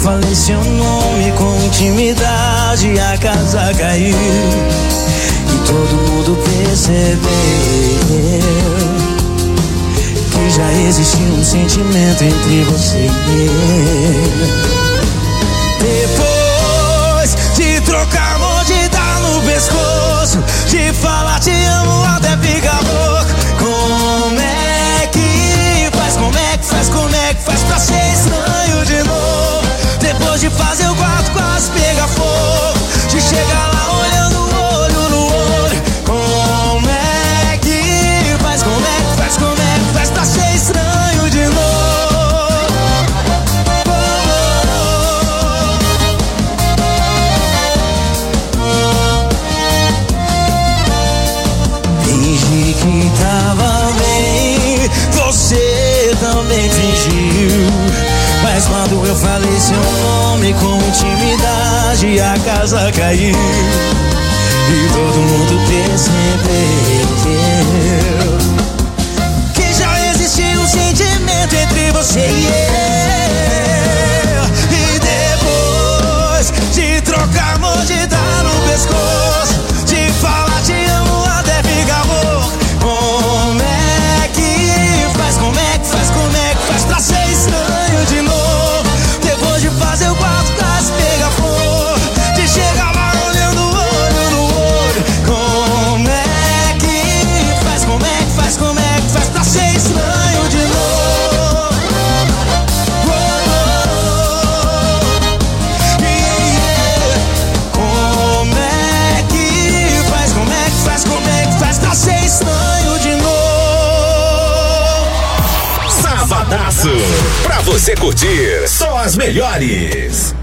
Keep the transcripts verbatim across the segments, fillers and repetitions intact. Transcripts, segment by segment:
falei seu nome com intimidade, a casa caiu e todo mundo percebeu que já existia um sentimento entre você e eu. Depois de trocar amor, de dar no pescoço, de falar te amo até ficar louco, como é que faz, como é que faz, como é que faz pra ser estranho de novo? Depois de fazer o quarto quase pegar fogo, de chegar lá olhando olho no olho, como é que faz, como é que faz, como é que faz pra ser estranho de novo? Fingi que tava bem, você também fingiu, mas quando eu falei seu nome com intimidade, a casa caiu e todo mundo percebeu que já existia um sentimento entre você e eu. E depois de trocar amor, de dar no pescoço, de falar te amo até ficar louco, como é que faz, como é que faz, como é que faz pra ser estranho de novo? Depois de fazer o quarto quase pegar fogo, de chegar lá olhando olho no olho, como é que faz, como é que faz, como é que faz pra ser estranho de novo? Oh, oh, yeah. Como é que faz, como é que faz, como é que faz pra ser estranho de novo? Sabadaço, pra você curtir só as melhores.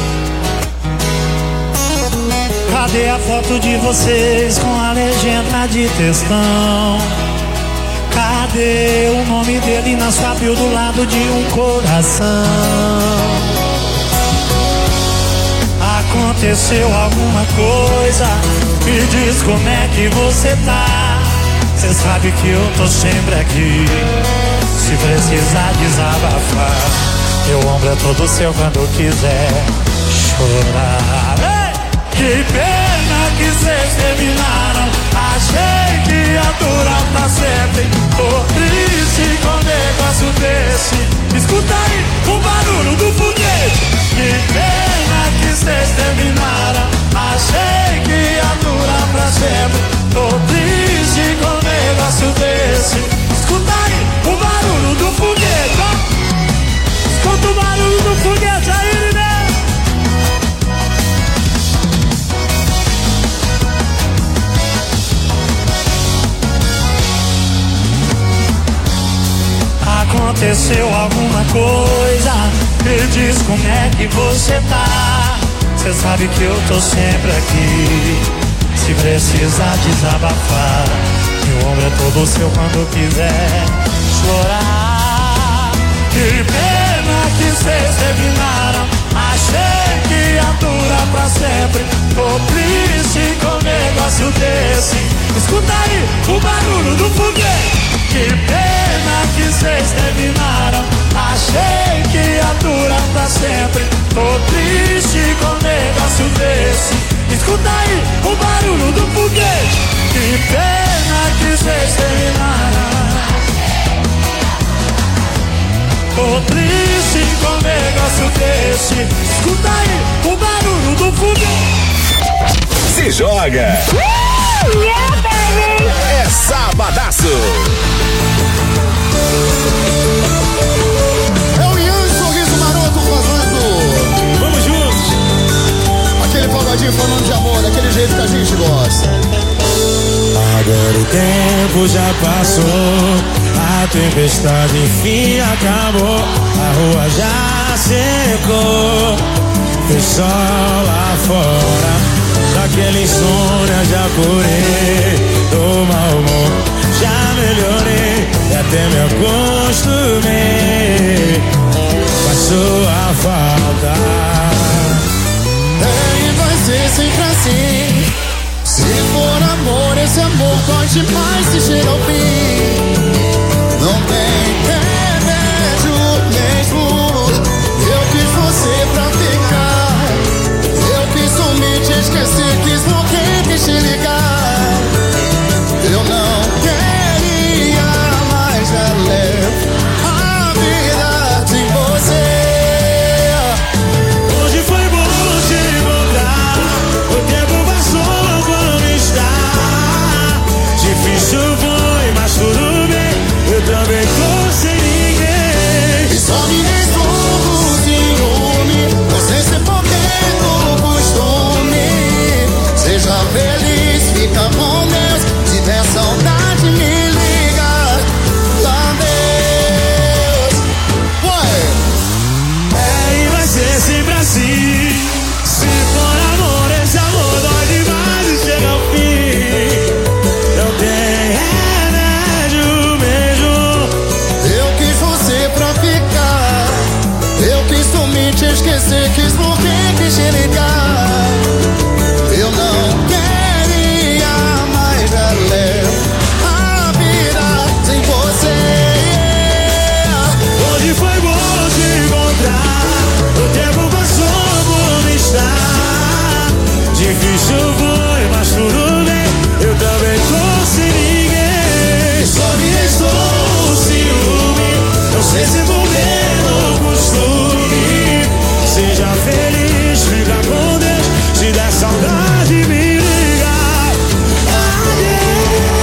Cadê a foto de vocês com a legenda de textão? Cadê o nome dele na sua bio do lado de um coração? Aconteceu alguma coisa? Me diz como é que você tá. Cê sabe que eu tô sempre aqui, se precisar desabafar. Meu ombro é todo seu quando quiser chorar. Ei! Que pena que cês terminaram, achei que ia durar pra sempre. Tô triste com um negócio desse. Escuta aí o barulho do foguete. Que pena que cês terminaram, achei que ia durar pra sempre. Tô triste com um negócio desse. Escuta aí o barulho do foguete, ó. Escuta o barulho do foguete aí, né? Aconteceu alguma coisa? Me diz como é que você tá. Cê sabe que eu tô sempre aqui, se precisar desabafar. Meu ombro é todo seu quando quiser chorar. Que pena que cês terminaram, achei que ia durar pra sempre. Tô triste com um negócio desse. Escuta aí o barulho do foguete. Que pena que cês terminaram, achei que ia durar pra sempre. Tô triste com um negócio desse. Escuta aí o barulho do foguete. Que pena que cês terminaram, tô triste com um negócio desse. Escuta aí o barulho do foguete. Se joga! Uh, yeah, baby! É Sabadaço! É o Ian, sorriso maroto fazendo. Vamos juntos! Aquele pagodinho falando de amor, daquele jeito que a gente gosta. Agora o tempo já passou, a tempestade enfim acabou, a rua já secou, tem sol lá fora, daquele insônia já curei, do mau humor já melhorei, e até me acostumei, passou a falta. É, e vai ser sempre assim. Se for amor, esse amor pode mais se chegar ao fim. Não tem remédio mesmo. Eu quis você pra ter quis, por que quis te ligar? Eu não queria mais valer a vida sem você. Hoje foi bom te encontrar, o tempo passou por me estar. Difícil foi, mas tudo bem, eu também tô sem ninguém. Só me restou o ciúme, não sei se vou ver no costume. Seja feliz, fica com Deus, se der saudade me liga. Adeus.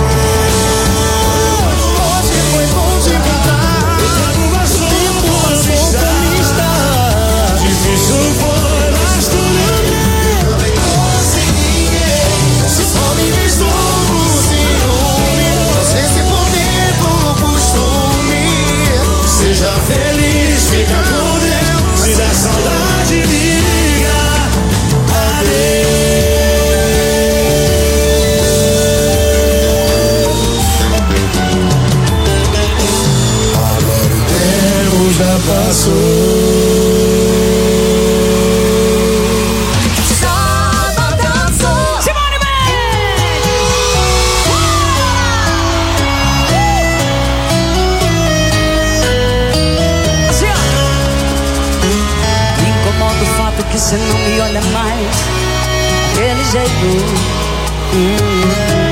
Hoje foi bom te encontrar, o tempo passou por me estar. Difícil foi, mas tudo bem, também tô sem ninguém. Só me restou o ciúme, não sei se por tempo ou costume. seja feliz, fica com Deus, se der saudade me liga. Adeus. Agora o tempo já passou. Que cê não me olha mais daquele jeito. hum.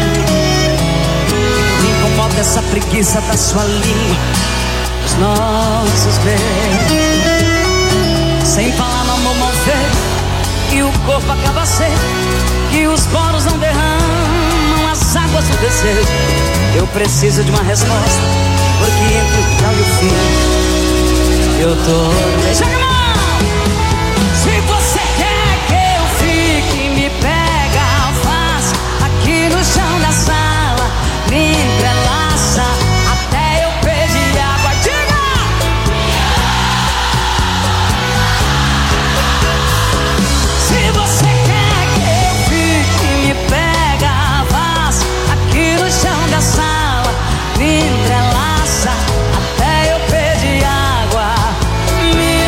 Me incomoda essa preguiça da sua língua, os nossos beijos. Sem falar no amor mal feito, que o corpo acaba seco, que os poros não derramam as águas do desejo. Eu preciso de uma resposta, porque entre o tal e o fim eu tô beijando. Se você quer que eu fique, me pega fácil aqui no chão da sala, me entrelaça até eu pedir água. Diga! Se você quer que eu fique, me pega fácil aqui no chão da sala, me entrelaça até eu pedir água. Me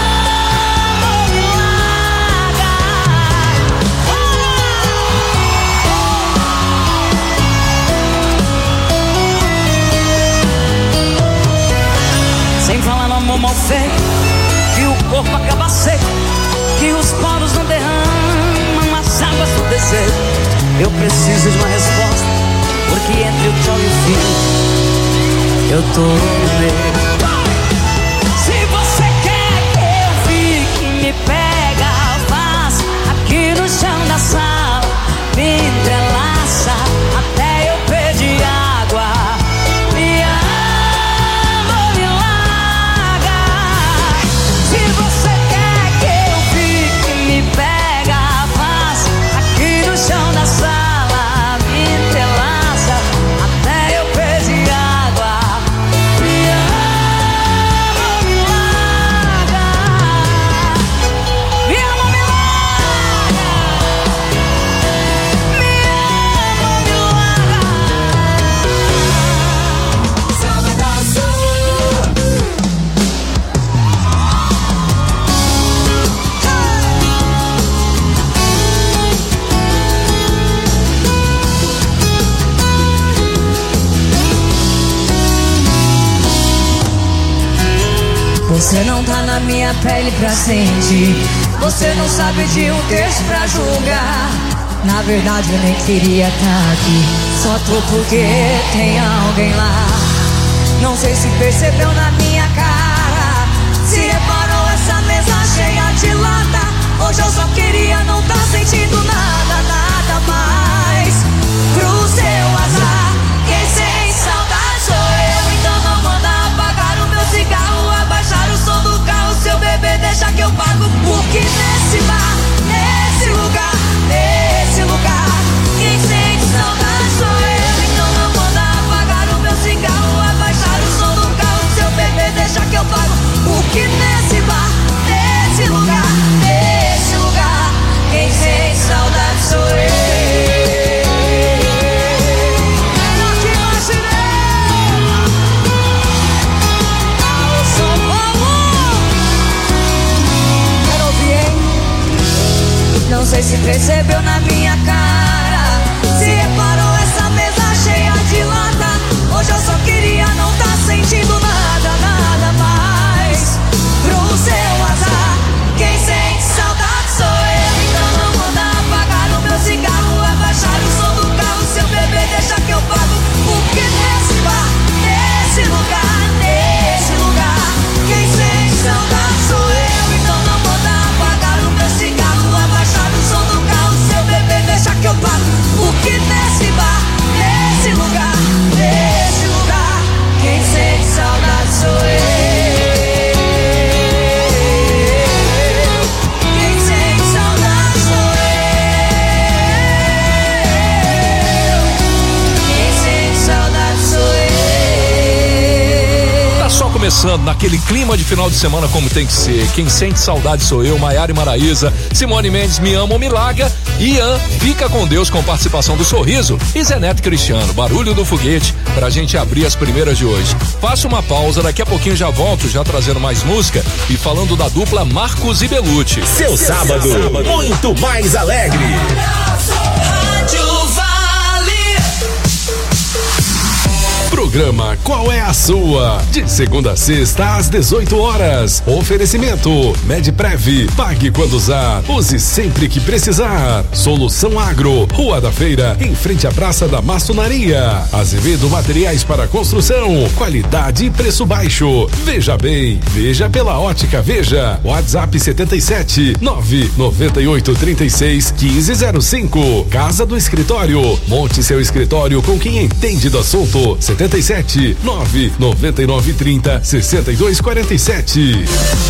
mal feito, que o corpo acaba seco, que os poros não derramam as águas do desejo. Eu preciso de uma resposta, porque entre o tchau e o fim eu tô no meio. Se você quer que eu fique, me pega fácil aqui no chão da sala, me entrelaça até eu pedir água. Me ama, me larga. Se você quer que eu fique, me pega fácil aqui no chão da sala, me entrelaça até eu pedir água. Me ama, me larga. Me ama, me larga. Me ama, me larga. Sabadaço. Você não tá na minha pele pra sentir, você não sabe de um texto pra julgar. Na verdade eu nem queria tá aqui, só tô porque tem alguém lá. Não sei se percebeu na minha cara, se reparou essa mesa cheia de lata. Hoje eu só queria não tá sentindo nada, nada mais. Pro seu azar, quem sem saudade sou eu. Então não manda apagar o meu cigarro, abaixar o som do carro. Seu bebê deixa que eu pago, porque nesse bar, nesse lugar, nesse lugar, quem sente saudade sou eu. Então não manda apagar o meu cigarro, abaixar o som do carro. Seu bebê deixa que eu pago, porque nesse sei se percebeu na minha cara. Se reparou essa mesa cheia de lata. Hoje eu só queria não tá sentindo nada, nada mais. Pro seu azar, quem sente saudade sou eu. Então não vou dar apagar o meu cigarro, abaixar o som do carro. Seu bebê deixa que eu pago. Porque nesse bar, nesse lugar, nesse lugar, quem sente saudade sou eu. Então não vou dar apagar o meu cigarro, abaixar o som do carro. Seu bebê deixa que eu pago. Porque nesse bar, nesse lugar, nesse lugar, quem sente saudade sou eu. Quem sente saudade sou eu. Quem sente saudade sou eu. Tá só começando naquele clima de final de semana como tem que ser. Quem sente saudade sou eu, Maiara e Maraísa, Simone Mendes, Me Ama ou Me Larga, Ian, Fica com Deus, com participação do Sorriso, e Zé Neto Cristiano, Barulho do Foguete, pra gente abrir as primeiras de hoje. Faço uma pausa, daqui a pouquinho já volto, já trazendo mais música e falando da dupla Marcos e Belucci. Seu sábado, muito mais alegre. Programa Qual é a Sua? De segunda a sexta às dezoito horas. Oferecimento Medprev. Pague quando usar. Use sempre que precisar. Solução Agro. Rua da Feira, em frente à Praça da Maçonaria. Azevedo Materiais para Construção. Qualidade e preço baixo. Veja bem, veja pela Ótica Veja. WhatsApp setenta e sete, nove nove oito, trinta e seis, quinze zero cinco. Casa do Escritório. Monte seu escritório com quem entende do assunto. setenta e sete, nove nove nove, trinta, sessenta e dois, quarenta e sete.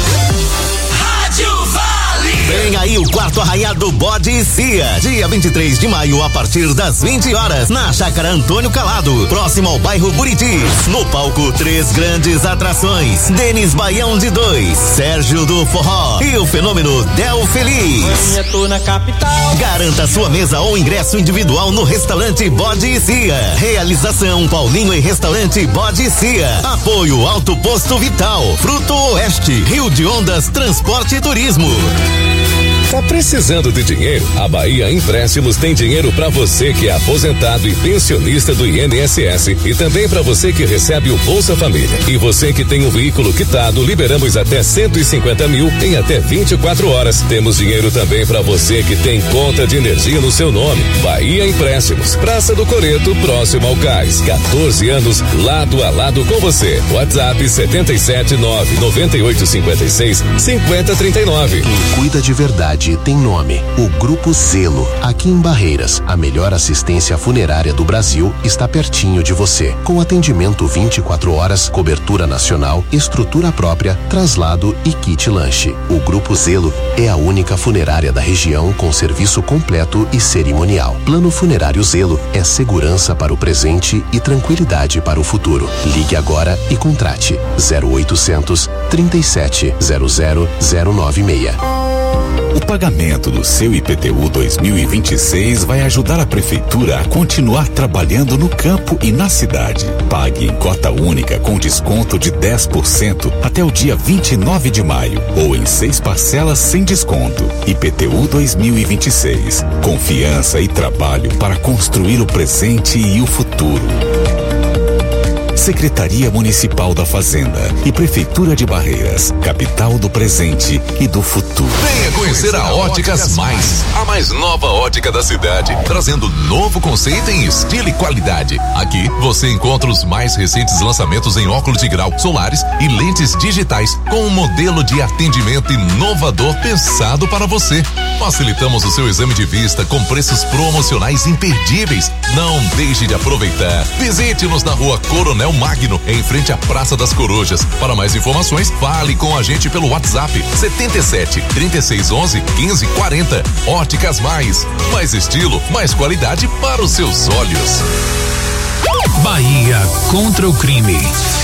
Rádio Vale. Vem aí o quarto arraiado Bode e Cia, dia vinte e três de maio, a partir das vinte horas, na Chácara Antônio Calado, próximo ao bairro Buritis. No palco, três grandes atrações: Denis Baião de Dois, Sérgio do Forró e o fenômeno Del Feliz. Eu tô na capital. Garanta sua mesa ou ingresso individual no restaurante Bode e Cia. Realização Paulinho e Restaurante Bode e Cia. Apoio Alto Posto Vital, Fruto Oeste, Rio de Ondas, Transporte e Turismo. Tá precisando de dinheiro? A Bahia Empréstimos tem dinheiro para você que é aposentado e pensionista do I N S S e também para você que recebe o Bolsa Família. E você que tem um veículo quitado, liberamos até cento e cinquenta mil em até vinte e quatro horas. Temos dinheiro também para você que tem conta de energia no seu nome. Bahia Empréstimos, Praça do Coreto, próximo ao Cais. quatorze anos, lado a lado com você. WhatsApp setenta e sete, nove nove oito, cinquenta e seis, cinquenta, trinta e nove. Quem cuida de verdade tem nome: o Grupo Zelo. Aqui em Barreiras, a melhor assistência funerária do Brasil está pertinho de você, com atendimento vinte e quatro horas, cobertura nacional, estrutura própria, traslado e kit lanche. O Grupo Zelo é a única funerária da região com serviço completo e cerimonial. Plano Funerário Zelo é segurança para o presente e tranquilidade para o futuro. Ligue agora e contrate zero oitocentos, trinta e sete, zero zero, zero nove seis. O pagamento do seu I P T U dois mil e vinte e seis vai ajudar a prefeitura a continuar trabalhando no campo e na cidade. Pague em cota única com desconto de dez por cento até o dia vinte e nove de maio ou em seis parcelas sem desconto. I P T U dois mil e vinte e seis. Confiança e trabalho para construir o presente e o futuro. Secretaria Municipal da Fazenda e Prefeitura de Barreiras, capital do presente e do futuro. Venha conhecer a Óticas Mais, a mais nova ótica da cidade, trazendo novo conceito em estilo e qualidade. Aqui você encontra os mais recentes lançamentos em óculos de grau, solares e lentes digitais, com um modelo de atendimento inovador pensado para você. Facilitamos o seu exame de vista com preços promocionais imperdíveis. Não deixe de aproveitar. Visite-nos na Rua Coronel Magno, em frente à Praça das Corujas. Para mais informações, fale com a gente pelo WhatsApp setenta e sete, trinta e seis, onze, quinze, quarenta. Óticas Mais. Mais estilo, mais qualidade para os seus olhos. Bahia contra o crime.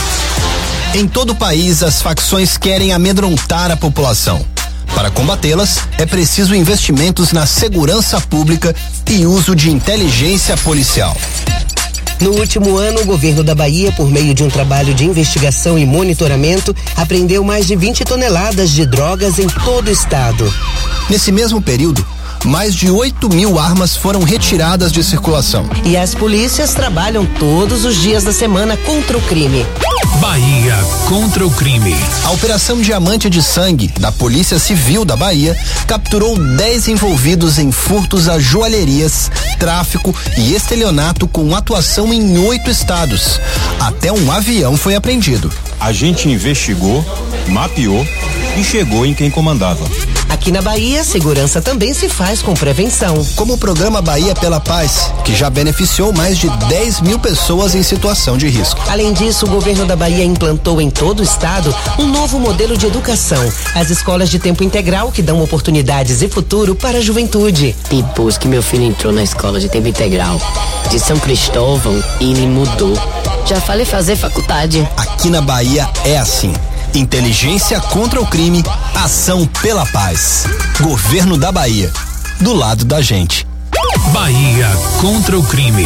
Em todo o país, as facções querem amedrontar a população. Para combatê-las, é preciso investimentos na segurança pública e uso de inteligência policial. No último ano, o governo da Bahia, por meio de um trabalho de investigação e monitoramento, apreendeu mais de vinte toneladas de drogas em todo o estado. Nesse mesmo período, mais de oito mil armas foram retiradas de circulação. E as polícias trabalham todos os dias da semana contra o crime. Bahia contra o crime. A Operação Diamante de Sangue da Polícia Civil da Bahia capturou dez envolvidos em furtos a joalherias, tráfico e estelionato com atuação em oito estados. Até um avião foi apreendido. A gente investigou, mapeou e chegou em quem comandava. Aqui na Bahia, segurança também se faz com prevenção. Como o programa Bahia pela Paz, que já beneficiou mais de dez mil pessoas em situação de risco. Além disso, o governo da Bahia implantou em todo o estado um novo modelo de educação. As escolas de tempo integral que dão oportunidades e futuro para a juventude. Depois que meu filho entrou na escola de tempo integral de São Cristóvão, ele mudou. Já falei fazer faculdade. Aqui na Bahia é assim. Inteligência contra o crime, ação pela paz. Governo da Bahia, do lado da gente. Bahia contra o crime.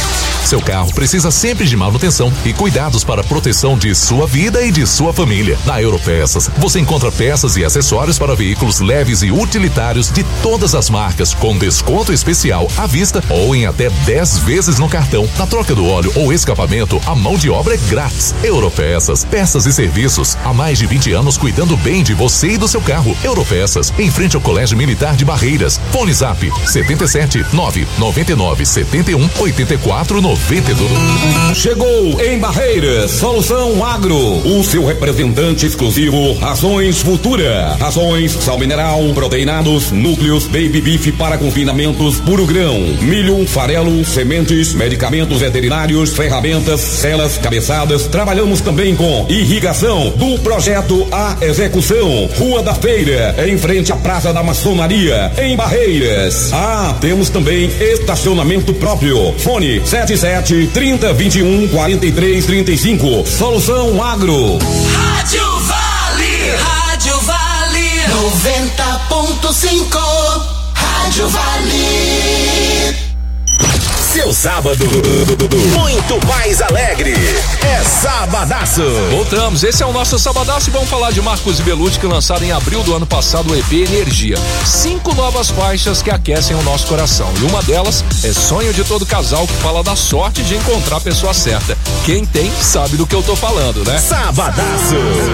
Seu carro precisa sempre de manutenção e cuidados para a proteção de sua vida e de sua família. Na Europeças, você encontra peças e acessórios para veículos leves e utilitários de todas as marcas, com desconto especial à vista ou em até dez vezes no cartão. Na troca do óleo ou escapamento, a mão de obra é grátis. Europeças, peças e serviços. Há mais de vinte anos cuidando bem de você e do seu carro. Europeças, em frente ao Colégio Militar de Barreiras. Fone Zap setenta e sete, nove nove nove, setenta e um, oitenta e quatro, noventa e dois. Chegou em Barreiras, Solução Agro, o seu representante exclusivo, Rações Futura. Rações, sal mineral, proteinados, núcleos, baby beef para confinamentos, puro grão, milho, farelo, sementes, medicamentos veterinários, ferramentas, celas, cabeçadas. Trabalhamos também com irrigação, do projeto à execução. Rua da Feira, em frente à Praça da Maçonaria, em Barreiras. Ah, temos também estacionamento próprio. Fone sete sete, trinta, vinte e um, quarenta e três, trinta e cinco. Solução Agro. Rádio Vale, Rádio Vale, noventa ponto cinco. Rádio Vale. Seu sábado muito mais alegre. É Sabadaço. Voltamos, esse é o nosso Sabadaço e vamos falar de Marcos e Belucci, que lançaram em abril do ano passado o E P Energia. Cinco novas faixas que aquecem o nosso coração. E uma delas é Sonho de Todo Casal, que fala da sorte de encontrar a pessoa certa. Quem tem sabe do que eu tô falando, né? Sabadaço.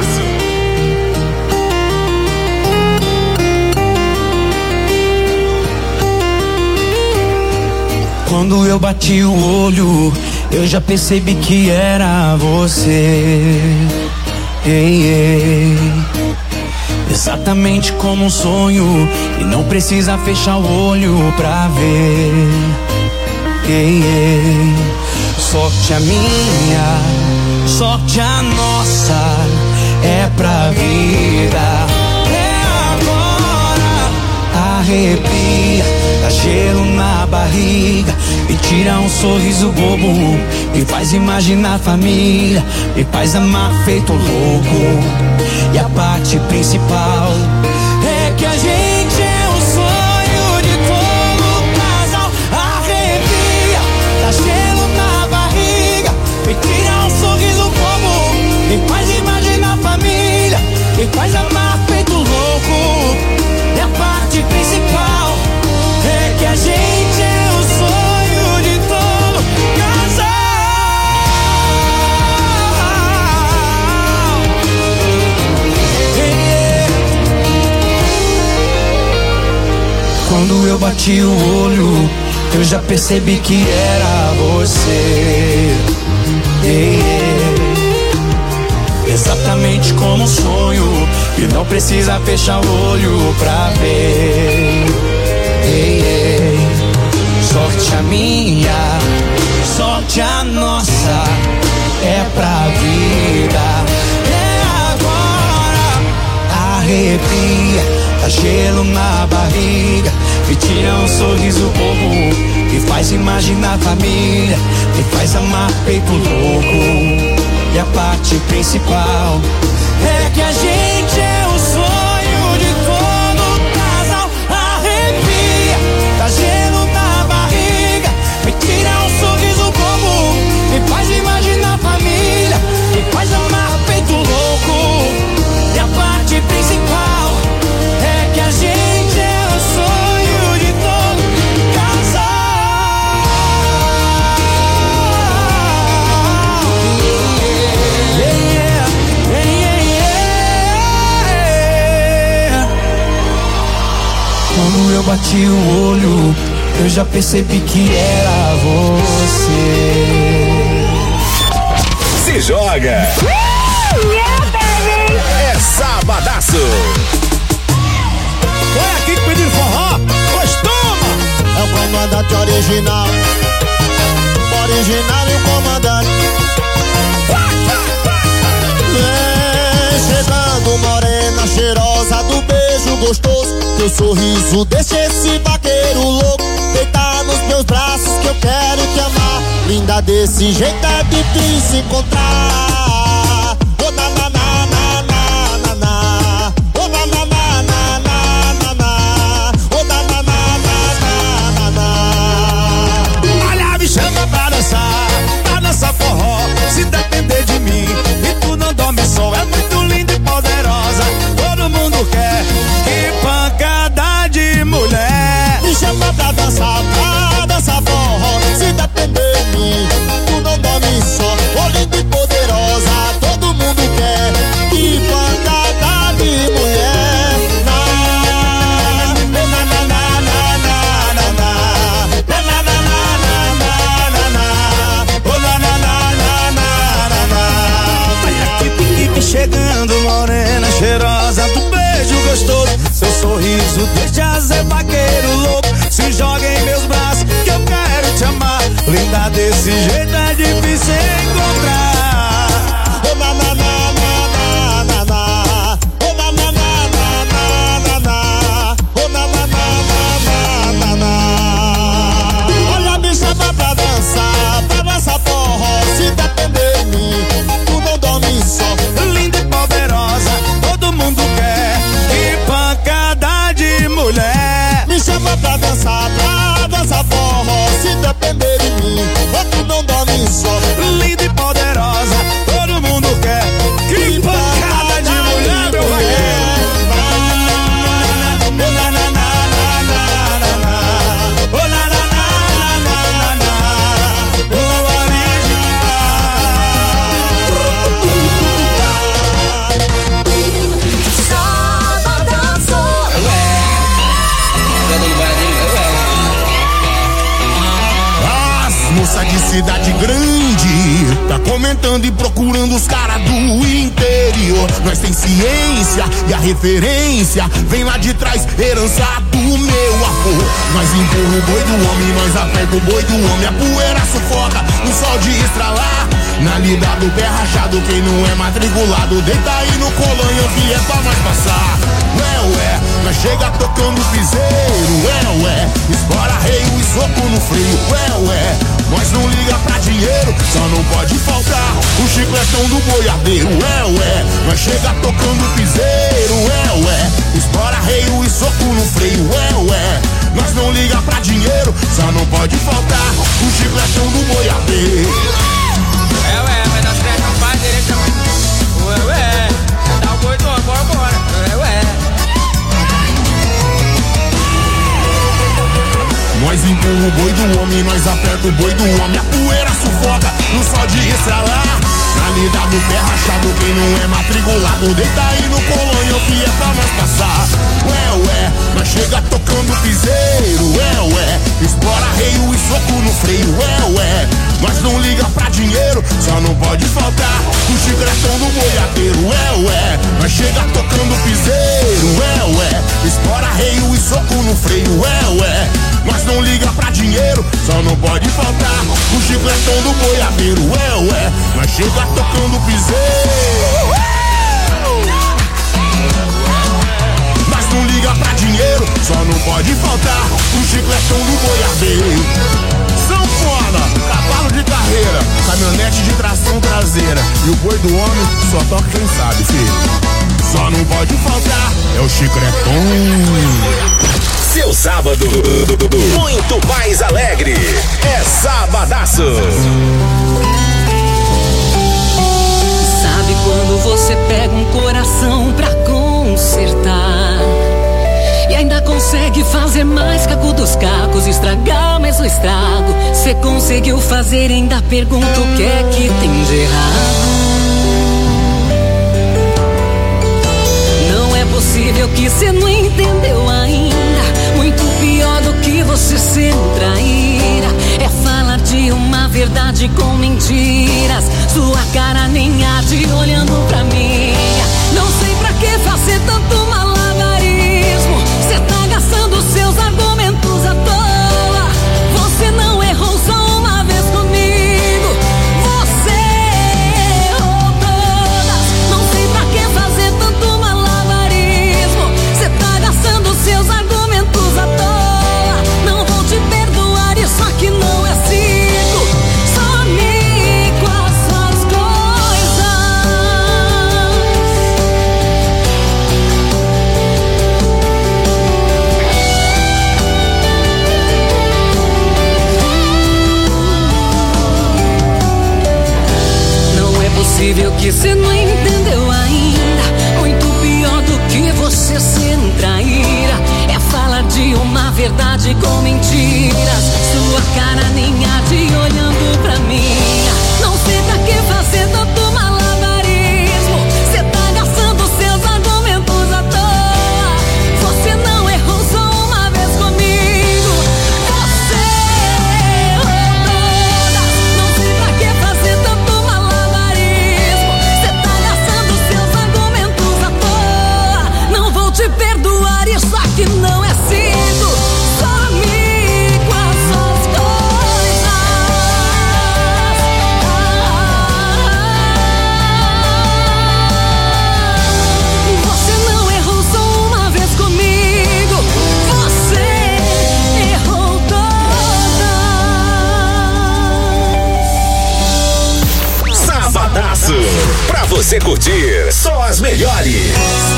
Quando eu bati o olho, eu já percebi que era você. Ei, ei. Exatamente como um sonho, e não precisa fechar o olho pra ver. Ei, ei. Sorte a minha, sorte a nossa, é pra vida. É agora, arrepia, dá gelo na barriga, me tira um sorriso bobo, me faz imaginar família, me faz amar feito louco. E a parte principal é que a gente é o sonho de todo casal. Arrepia, dá gelo na barriga, me tira um sorriso bobo, me faz imaginar família, me faz amar feito louco. E a parte principal é que a gente é o sonho de todo casal. Quando eu bati o olho, eu já percebi que era você. Ei, ei. Exatamente como um sonho, e não precisa fechar o olho pra ver. Ei, ei. Sorte a minha, sorte a nossa, é pra vida. É agora, arrepia, dá gelo na barriga, me tira um sorriso bobo, me faz imaginar família, me faz amar feito louco. E a parte principal é que a gente é o sonho de todo casal. Arrepia, dá gelo na barriga, me tira um sorriso bobo, me faz imaginar família, me faz amar feito louco. E a parte principal é que a gente é o sonho de Quando eu bati o olho, eu já percebi que era você. Se joga! É sabadaço! Foi aqui que pediu forró? Pois toma! É o comandante original. Original e o comandante. Vem chegando morena cheirosa do beijo gostoso. Teu sorriso deixa esse vaqueiro louco deitar nos meus braços que eu quero te amar. Linda desse jeito é difícil encontrar. Oh, na, na, na, na, na, na, na. Oh, na, na, na, na, na, na, na. Oh, na, na, na, na, na, na, na. Olha, me chama pra dançar, pra dançar forró. Se depender de mim e tu não dorme só. É muito linda e poderosa, todo mundo quer. Que pancada de mulher. Me chama pra dançar, pra dançar forró. Se depender de mim, tu não dorme só. Oh, linda e poderosa, todo mundo quer. Que pancada de mulher. Na, na, na, na, na, na, na, na, na. Na, na, na, na, na, na, na. Oh, na, na, na, na, na, na, na. Olha que pique chegando, morena cheirosa do beijo gostoso. Seu sorriso deixa ser vaqueiro louco. Se joga em meus braços que eu quero te amar. Linda desse jeito é difícil encontrar. Oh, na, na, na, na, na, na. Oh, na, na, na, na, na, na. Oh, na, na, na, na, na, na. Olha, me chama pra dançar, pra dançar forró. Se depender de mim, tu não dorme só. Linda e poderosa, todo mundo quer. Que pancada de mulher. Me chama pra dançar, pra dançar forró. Se depender de mim, tu não dorme só. Linda e poderosa, todo mundo quer. Que pancada de mulher, meu vaqueiro. Moça de cidade grande tá comentando e procurando os caras do interior. Nós tem ciência e a referência vem lá de trás, herança do meu avô. Nós empurra o boi do homem, nós aperta o boi do homem. A poeira sufoca, o sol de estralar. Na lida do pé rachado, quem não é matriculado deita aí no colanho que é pra nós passar. Ué, ué, nós chega tocando piseiro. Ué, ué, espora reio e soco no freio. Ué, ué, nós não liga pra dinheiro, só não pode faltar o chicletão do boiadeiro. Ué, ué, nós chega tocando piseiro. Ué, ué, espora reio e soco no freio. Ué, ué, nós não liga pra dinheiro, só não pode faltar o chicletão do boiadeiro. É, ué, mas nós três não faz direito. Ué, ué, dá o boi do homem, bora, bora. Ué, ué. Nós empurra o boi do homem, nós aperta o boi do homem. A poeira sufoca, no sol de estralar. Na lida do pé rachado, quem não é matriculado deita aí no colônia que é pra nós passar. Ué, ué, nós chega tocando piseiro. Ué, ué, explora reio e soco no freio. Ué, ué, nós não liga pra dinheiro, só não pode faltar o chicletão do boiadeiro. Ué, ué, nós chega tocando piseiro. Ué, ué, explora reio e soco no freio. Ué, ué, nós não liga pra dinheiro, só não pode faltar o chicletão do boiadeiro. Ué, ué, nós chega tocando piseiro. Nós não liga pra dinheiro, só não pode faltar o chicletão do boiadeiro. Sanfona, cavalo de carreira, caminhonete de tração traseira. E o boi do homem só toca quem sabe, filho. Só não pode faltar, é o chicletão. Seu sábado muito mais alegre. É sabadaço. Sabe quando você pega um coração pra consertar e ainda consegue fazer mais caco dos cacos, estragar mais o estrago. Cê conseguiu fazer, ainda pergunta o que é que tem de errado. Não é possível que cê não entendeu ainda. cara nem arde olhando pra mim. Não sei pra que fazer tanto malabarismo. Cê tá gastando seus argumentos à toa. Você não errou só uma vez comigo. Você errou todas. Não sei pra que fazer tanto malabarismo. Cê tá gastando seus argumentos à toa. Não vou te perdoar, isso aqui não é ciclo. Some com as suas coisas. Não é possível que cê não entendeu ainda. Muito pior do que você ser um traíra é falar de uma verdade com mentiras. Sua cara nem arde olhando pra mim. Não sei pra que fazer tanto malabarismo. Cê tá gastando seus argumentos à toa. Você não errou só uma vez comigo. Você errou todas. Não sei pra que fazer tanto malabarismo. Cê tá gastando seus argumentos à toa. Não vou te perdoar, isso aqui não é ciclo. Some com as suas coisas. Você não errou só uma vez comigo. Você errou todas. Sabadaço, pra você curtir só as melhores.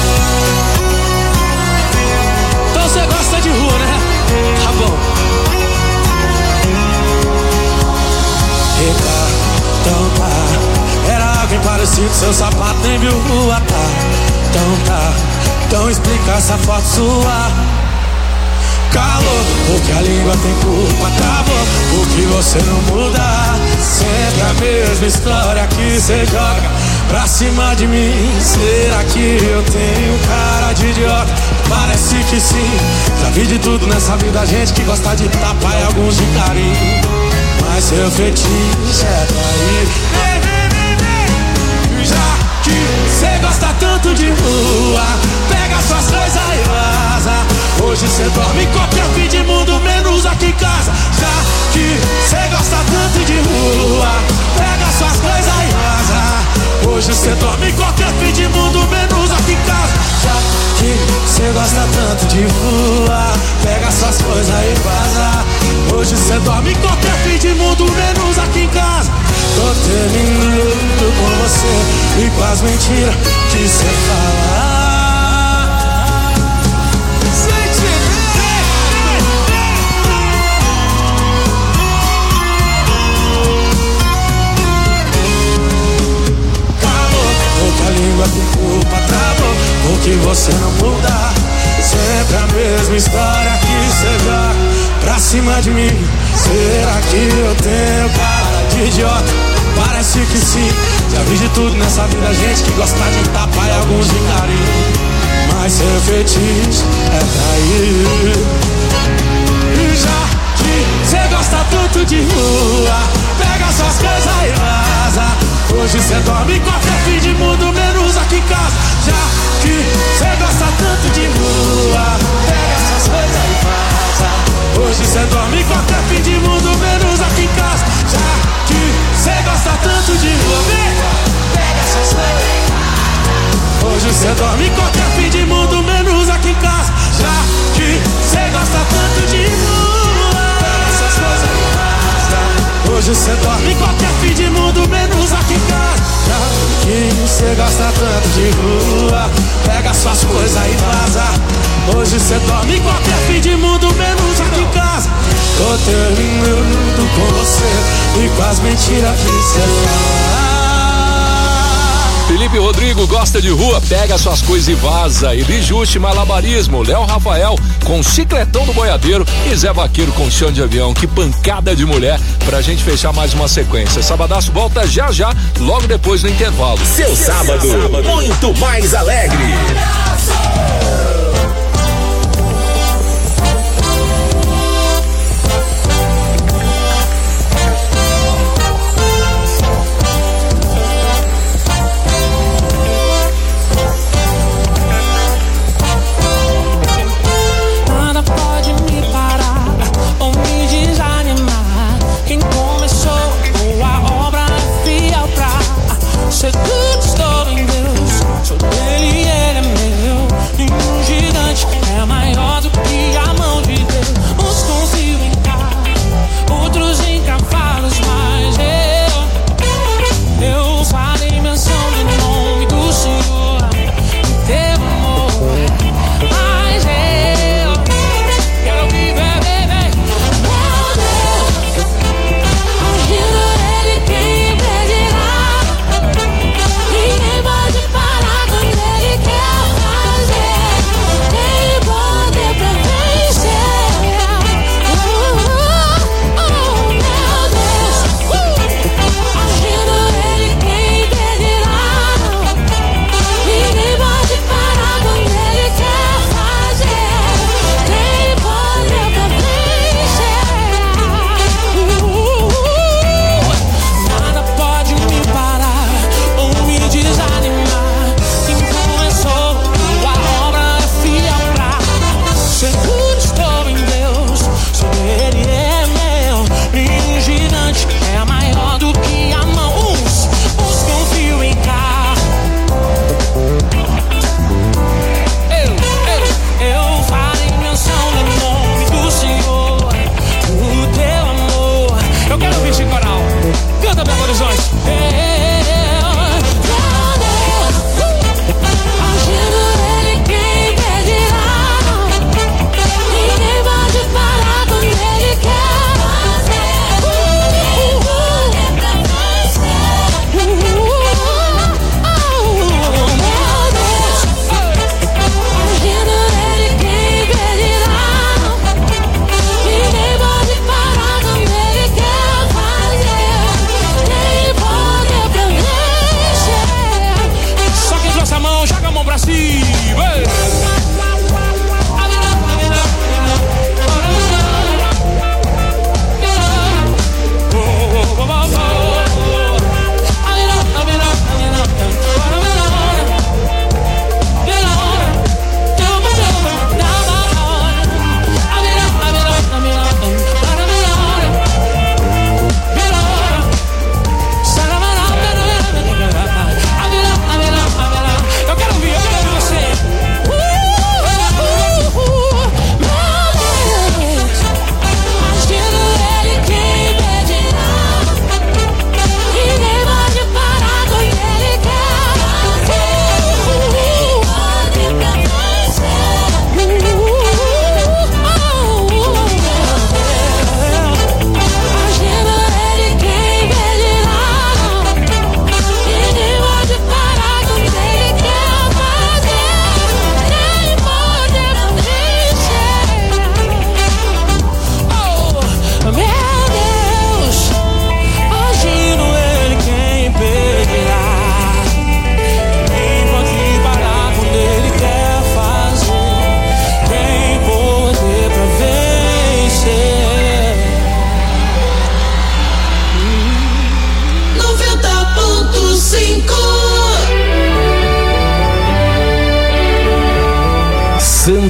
Então você gosta de rua, né? Tá bom. Eita, então tá. Era alguém parecido, seu sapato nem viu rua, tá? Então tá. Então explica essa foto sua. Calor, porque a língua tem culpa, acabou. Porque você não muda. Sempre a mesma história que você joga pra cima de mim. Será que eu tenho cara de idiota? Parece que sim. Já vi de tudo nessa vida, gente que gosta de tapar e alguns de carinho. Mas seu fetiche é trair. Já que cê gosta tanto de rua, pega suas coisas e vaza. Hoje cê dorme em qualquer fim de mundo, menos aqui em casa. Já que cê gosta tanto de rua, pega suas coisas e vaza. Hoje cê dorme em qualquer fim de mundo, menos aqui em casa. Já que cê gosta tanto de rua, pega suas coisas e vaza. Hoje cê dorme em qualquer fim de mundo, menos aqui em casa. Tô terminando com você e com as mentiras que cê fala. A língua tem culpa, travou, porque você não muda. Sempre a mesma história que cê joga pra cima de mim. Será que eu tenho cara de idiota? Parece que sim. Já vi de tudo nessa vida, gente que gosta de tapar e alguns de carinho. Mas seu fetiche é trair. Já que cê gosta tanto de rua, pega suas coisas e vaza. Hoje cê dorme em qualquer fim de mundo, menos aqui em casa. Já que cê gosta tanto de rua, pega suas coisas e vaza. Hoje cê dorme em qualquer fim de mundo, menos aqui em casa. Já que cê gosta tanto de rua, pega suas coisas e vaza. Hoje cê dorme em qualquer fim de mundo, menos aqui em casa. Já que cê gosta tanto de rua, pega suas coisas e vaza. Hoje cê dorme em qualquer fim de mundo, menos aqui em casa. Já que cê gosta tanto de rua, pega suas coisas e vaza. Hoje cê dorme em qualquer fim de mundo, menos aqui em casa. Tô terminando com você e com as mentiras que cê fala. Felipe Rodrigo gosta de rua, pega suas coisas e vaza. Eli Juste, malabarismo. Léo Rafael com chicletão do boiadeiro. E Zé Vaqueiro com chão de avião. Que pancada de mulher pra gente fechar mais uma sequência. Sabadaço volta já já, logo depois do intervalo. Seu sábado, muito mais alegre.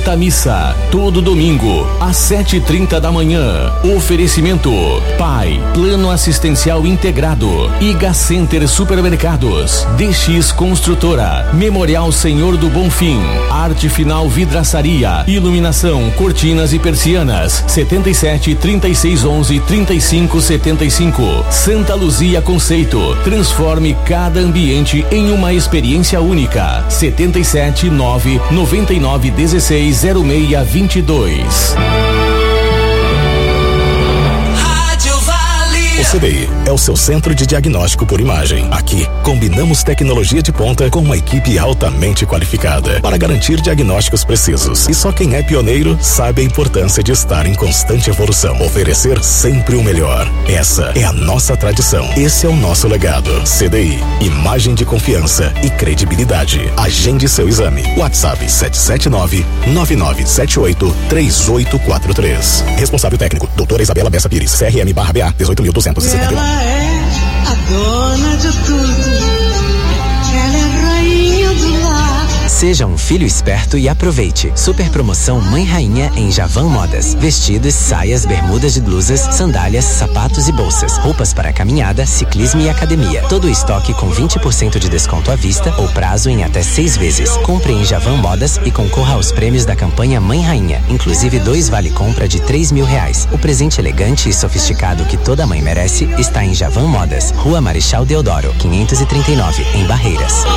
Santa Missa, todo domingo, às sete e trinta da manhã. Oferecimento: Pai, Plano Assistencial Integrado, Iga Center Supermercados, D X Construtora, Memorial Senhor do Bonfim, Arte Final Vidraçaria, Iluminação, Cortinas e Persianas, setenta e sete, trinta e seis, onze, trinta e cinco, setenta e cinco. Santa Luzia Conceito, transforme cada ambiente em uma experiência única. setenta e sete, nove, noventa e nove, dezesseis, zero seis, vinte e dois. O C D I é o seu centro de diagnóstico por imagem. Aqui, combinamos tecnologia de ponta com uma equipe altamente qualificada para garantir diagnósticos precisos. E só quem é pioneiro sabe a importância de estar em constante evolução. Oferecer sempre o melhor. Essa é a nossa tradição. Esse é o nosso legado. C D I, imagem de confiança e credibilidade. Agende seu exame. WhatsApp sete sete nove, nove nove sete oito, três oito quatro três. Responsável técnico, doutora Isabela Bessa Pires, C R M barra B A, dezoito mil duzentos e sessenta e nove. Ela é a dona de tudo. Ela é rainha do lar. Seja um filho esperto e aproveite. Super promoção Mãe Rainha em Javan Modas. Vestidos, saias, bermudas de blusas, sandálias, sapatos e bolsas. Roupas para caminhada, ciclismo e academia. Todo o estoque com vinte por cento de desconto à vista ou prazo em até seis vezes. Compre em Javan Modas e concorra aos prêmios da campanha Mãe Rainha. Inclusive dois vale compra de três mil reais. O presente elegante e sofisticado que toda mãe merece está em Javan Modas. Rua Marechal Deodoro, quinhentos e trinta e nove, em Barreiras.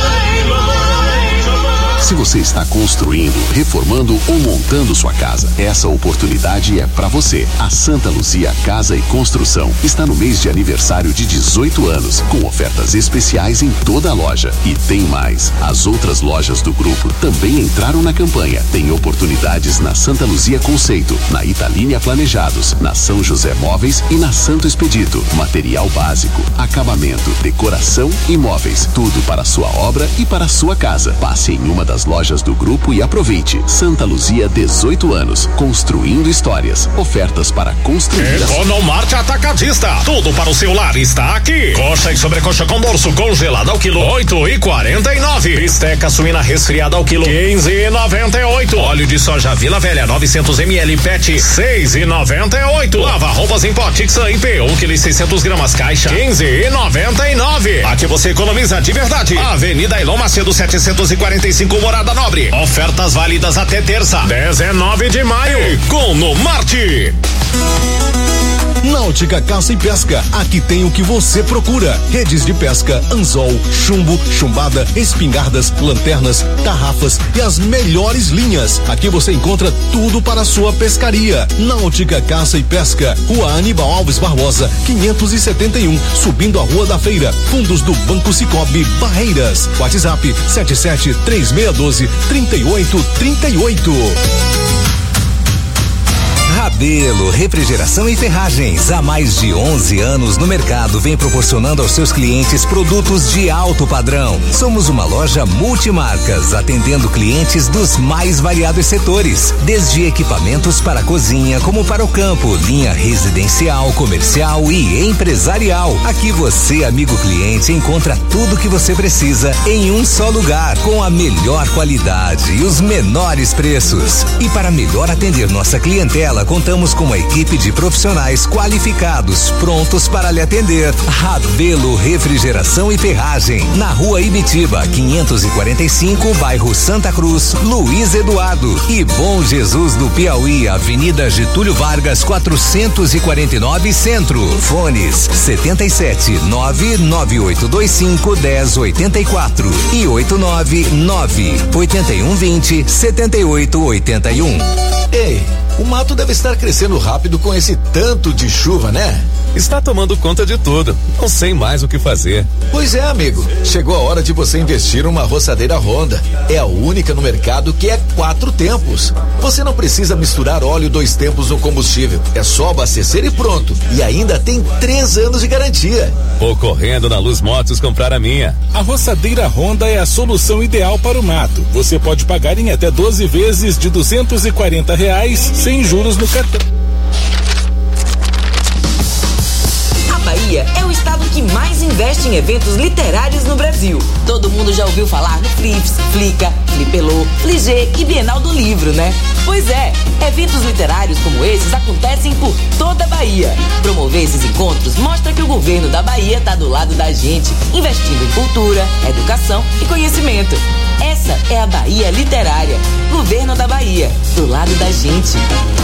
Se você está construindo, reformando ou montando sua casa, essa oportunidade é para você. A Santa Luzia Casa e Construção está no mês de aniversário de dezoito anos, com ofertas especiais em toda a loja. E tem mais. As outras lojas do grupo também entraram na campanha. Tem oportunidades na Santa Luzia Conceito, na Italínia Planejados, na São José Móveis e na Santo Expedito. Material básico, acabamento, decoração e móveis. Tudo para a sua obra e para a sua casa. Passe em uma das das lojas do grupo e aproveite. Santa Luzia, dezoito anos, construindo histórias. Ofertas para construir. Economarte Atacadista. Tudo para o seu lar está aqui. Coxa e sobrecoxa com dorso congelada ao quilo oito e quarenta e nove. Bisteca suína resfriada ao quilo quinze e noventa e oito. Óleo de soja Vila Velha novecentos mililitros PET seis e noventa e oito. Lava roupas em pó Tixan I P um quilo e seiscentos gramas caixa quinze e noventa e nove. Aqui você economiza de verdade. Avenida Elon Macedo setecentos e quarenta e cinco, Morada Nobre. Ofertas válidas até terça, dezenove de maio. Economarte. Náutica Caça e Pesca, aqui tem o que você procura: redes de pesca, anzol, chumbo, chumbada, espingardas, lanternas, tarrafas e as melhores linhas. Aqui você encontra tudo para a sua pescaria. Náutica Caça e Pesca, Rua Aníbal Alves Barbosa, quinhentos e setenta e um, subindo a Rua da Feira, fundos do Banco Cicobi, Barreiras. WhatsApp sete sete três seis um dois, três oito três oito. Rabelo Refrigeração e Ferragens, há mais de onze anos no mercado, vem proporcionando aos seus clientes produtos de alto padrão. Somos uma loja multimarcas, atendendo clientes dos mais variados setores, desde equipamentos para a cozinha como para o campo, linha residencial, comercial e empresarial. Aqui você, amigo cliente, encontra tudo que você precisa em um só lugar, com a melhor qualidade e os menores preços. E para melhor atender nossa clientela, contamos com uma equipe de profissionais qualificados, prontos para lhe atender. Rabelo Refrigeração e Ferragem, na Rua Ibitiba, quinhentos e quarenta e cinco, bairro Santa Cruz, Luiz Eduardo. E Bom Jesus do Piauí, Avenida Getúlio Vargas, quatrocentos e quarenta e nove, Centro. Fones setenta e sete, nove nove oito dois cinco, dez oitenta e quatro e oito nove nove, oitenta e um, vinte, setenta e oito, oitenta e um. Ei, o mato deve estar crescendo rápido com esse tanto de chuva, né? Está tomando conta de tudo. Não sei mais o que fazer. Pois é, amigo. Chegou a hora de você investir numa roçadeira Honda. É a única no mercado que é quatro tempos. Você não precisa misturar óleo dois tempos no combustível. É só abastecer e pronto. E ainda tem três anos de garantia. Vou correndo na Luz Motos comprar a minha. A roçadeira Honda é a solução ideal para o mato. Você pode pagar em até doze vezes de duzentos e quarenta reais sem juros no cartão. Bahia é o estado que mais investe em eventos literários no Brasil. Todo mundo já ouviu falar no Flips, Flica, Flipelô, Fligê e Bienal do Livro, né? Pois é, eventos literários como esses acontecem por toda a Bahia. Promover esses encontros mostra que o governo da Bahia está do lado da gente, investindo em cultura, educação e conhecimento. Essa é a Bahia Literária. Governo da Bahia, do lado da gente.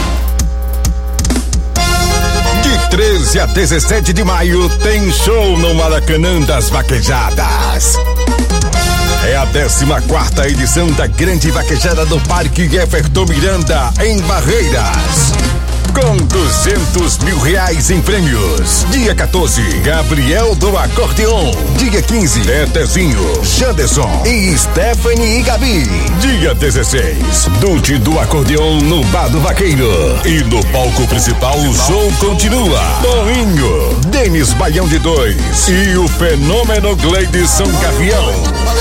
De treze a dezessete de maio tem show no Maracanã das Vaquejadas. É a décima quarta edição da Grande Vaquejada do Parque Everton Miranda, em Barreiras. Com duzentos mil reais em prêmios. Dia quatorze, Gabriel do Acordeon. Dia quinze, Tetezinho, Janderson e Stephanie e Gabi. Dia dezesseis, Dute do Acordeon no Bar do Vaqueiro. E no palco principal o show continua. Toninho, Denis Baião de Dois e o fenômeno Gleidson Gavião.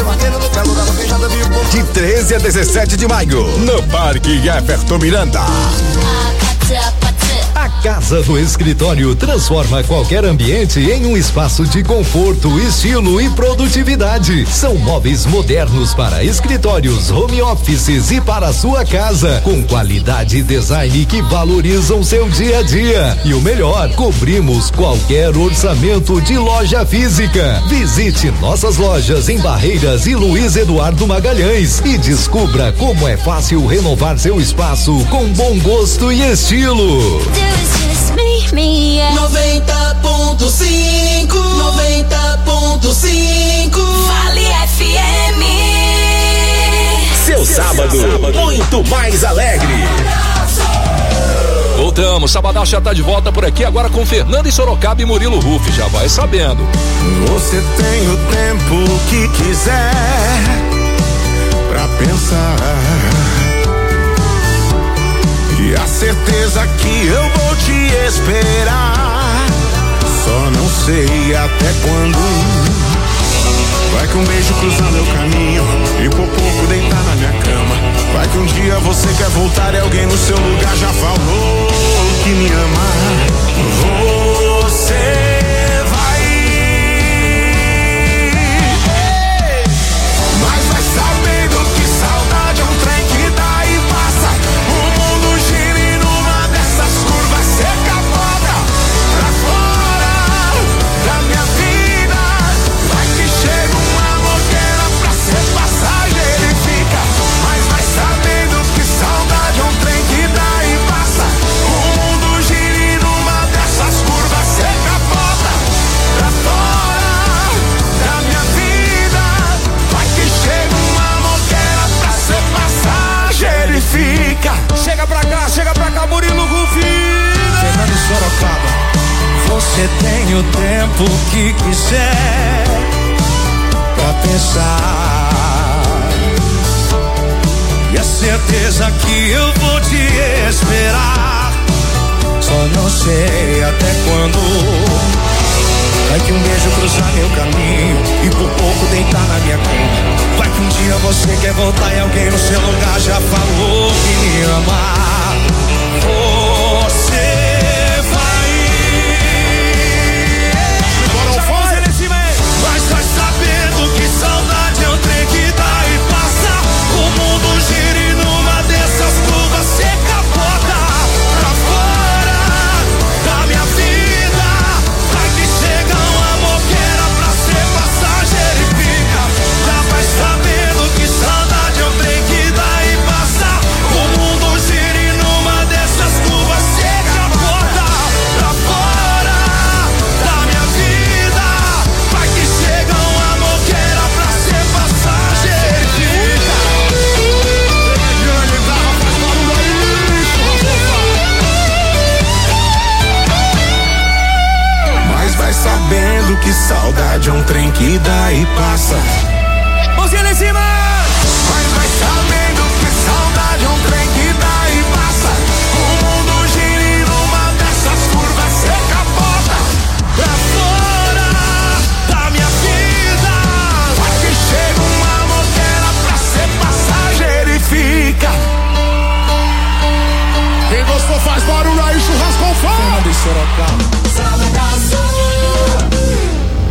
De treze a dezessete de maio, no Parque Everton Miranda. A Casa do Escritório transforma qualquer ambiente em um espaço de conforto, estilo e produtividade. São móveis modernos para escritórios, home offices e para a sua casa, com qualidade e design que valorizam seu dia a dia. E o melhor, cobrimos qualquer orçamento de loja física. Visite nossas lojas em Barreiras e Luiz Eduardo Magalhães e descubra como é fácil renovar seu espaço com bom gosto e estilo. noventa ponto cinco, noventa ponto cinco Vale F M. Seu sábado, muito mais alegre. Voltamos, Sabadão já tá de volta por aqui, agora com Fernando em Sorocaba e Murilo Ruff, já vai sabendo. Você tem o tempo que quiser pra pensar, e a certeza que eu vou te esperar. Só não sei até quando. Vai que um beijo cruza meu caminho e por pouco deitar na minha cama. Vai que um dia você quer voltar e alguém no seu lugar já falou que me ama. Você chega pra cá, chega pra cá, Murilo Ruff. Fernando em Sorocaba. Você tem o tempo que quiser pra pensar, e a certeza que eu vou te esperar. Só não sei até quando. Vai que um beijo cruzar meu caminho e por pouco deitar na minha cama. Vai que um dia você quer voltar e alguém no seu lugar já falou que me ama. Você vai. Agora Alfonso nesse mês. Mas vai sabendo que saudade é um trem que dá e passa. O mundo gira e numa dessas curvas você capota pra fora da minha vida. Vai que chega um amor que era pra ser passageiro e fica. Já vai sabendo que saudade é um trem que dá e passa. O mundo gira e numa dessas curvas você capota pra fora da minha vida. Vai que chega um amor que era pra ser passageiro e fica. Mas vai sabendo que saudade é um trem que dá e passa. Mãozinha lá em cima! Mas vai sabendo que saudade é um trem que dá e passa. O mundo gira e numa dessas curvas você capota pra fora da minha vida. Vai que chega um amor que era pra ser passageiro e fica. Quem gostou faz barulho aí, churrasco com fome. Fernando em Sorocaba.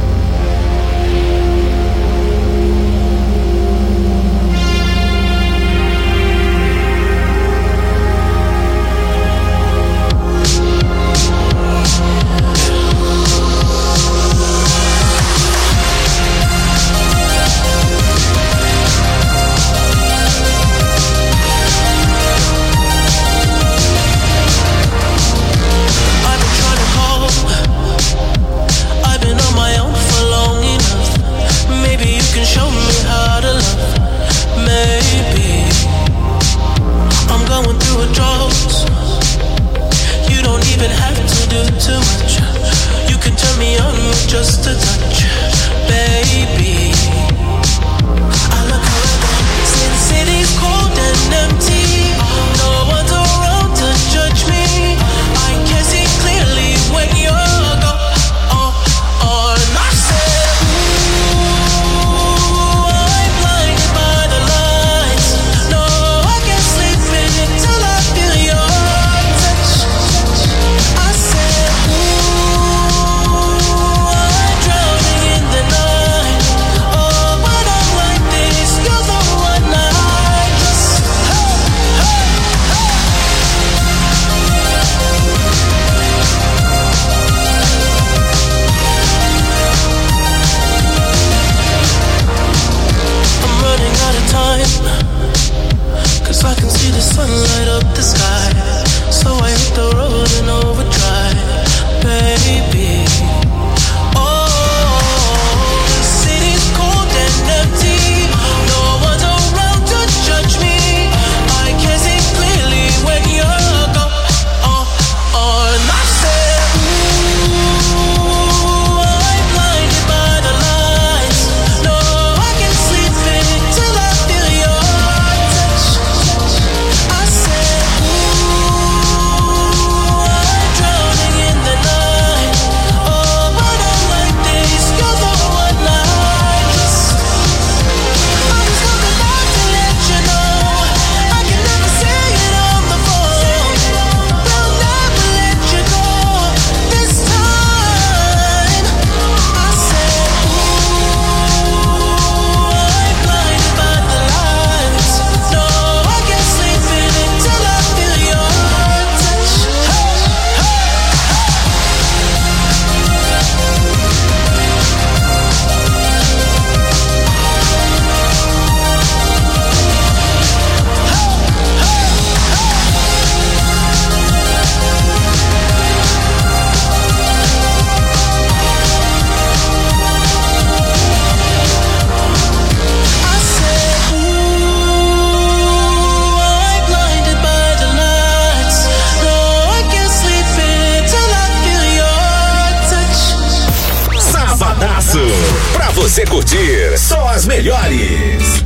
você curtir só as melhores.